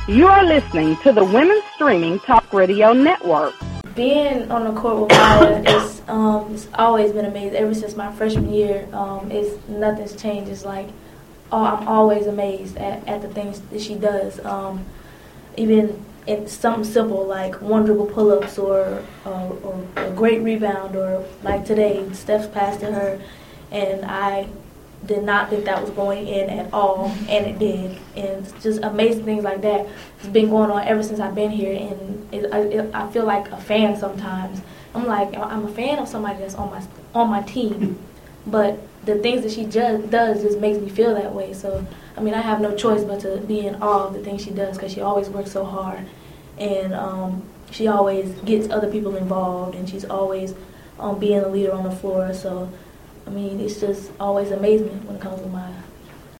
You are listening to the Women's Streaming Talk Radio Network. Being on the court with Maya is it's always been amazing. Ever since my freshman year, nothing's changed. It's like I'm always amazed at the things that she does. Even in something simple like one dribble pull-ups or a great rebound, or like today, Steph's pass to her, and I did not think that was going in at all, and it did. And it's just amazing things like that. It's been going on ever since I've been here, and I feel like a fan sometimes. I'm like, I'm a fan of somebody that's on my team, but the things that she does just makes me feel that way. So, I mean, I have no choice but to be in awe of the things she does, because she always works so hard, and she always gets other people involved, and she's always being a leader on the floor. So, I mean, it's just always amazing when it comes to